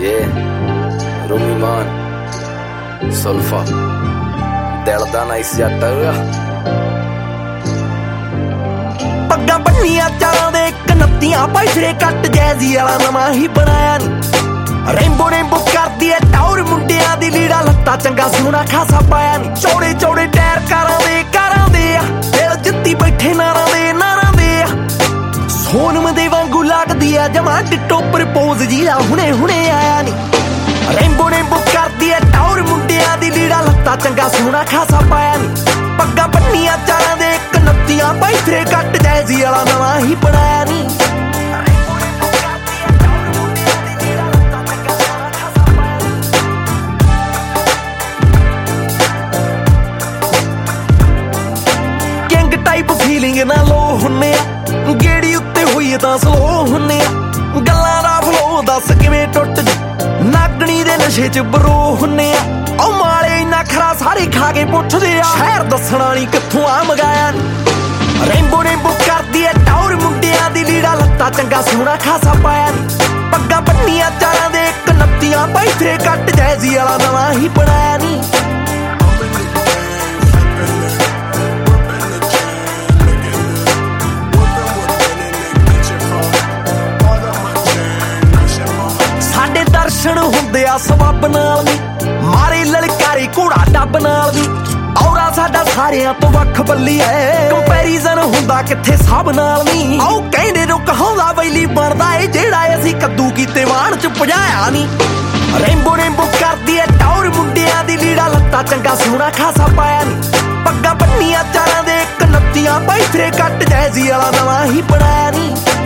ये रूमी मान सुल्फा दिल दा नाइस जट पग्गां बन्नियां चारां दे कनत्तियां पैसे कट जैजी वाला नवां ही बनाया नी रेंबो रेंबो करदी ऐ टौर मुंडियां दी लीड़ा लत्ता चंगा सोहना खासा पाया नी चौड़े चौड़े टायर कारां दे दिल जित्ती बैठे नारां दे सोनम दे वांगू लगदी ऐ जमा डिट्टो प्रपोज जी आ हुणे हुणे आया नी रेंबो रेंबो करदी ऐ टौर मुंडियां दी लीड़ा लत्ता चंगा सोहना खासा पाया नी पग्गां बन्नियां चारां दे कनत्तियां पैसे कट जैजी वाला नवां ही बनाया नी किंग टाइप फीलिंग ना लो हुन्ने गेड़ी उत्ते होई तां स्लो हुन्ने गल्लां दा फ्लो दस किवें टुट नागणी दे नशे च बरो हुन्ने ओ माले इन्ना खरा सारे खा के पुछदे आ शहर दसणा नी कित्थों आ मंगाया रेंबो रेंबो करदी ऐ टौर मुंडियां दी लीड़ा लत्ता चंगा सोहना खासा पाया नी पग्गां बन्नियां चारां दे कनत्तियां पैसे कट जैजी वाला नवां ही बनाया नी दर्शन हुंदे आ सबब नाल नी मारे ललकारी घोड़ा डब नाल नी औरा साडा सारियां तो वख बल्ली ऐ कंपैरिजन हुंदा किथे सब नाल नी आओ कहंदे रुक हौला बैली बनदा ए जेड़ा असीं कद्दू कीते वाण च भजाया नी रेंबो रेंबो करदी ऐ टौर मुंडियां दी लीड़ा लत्ता चंगा सोहना खासा पाया नी पग्गां बन्नियां चारां दे कनत्तियां पैसे कट जैजी वाला नवां ही बनाया नी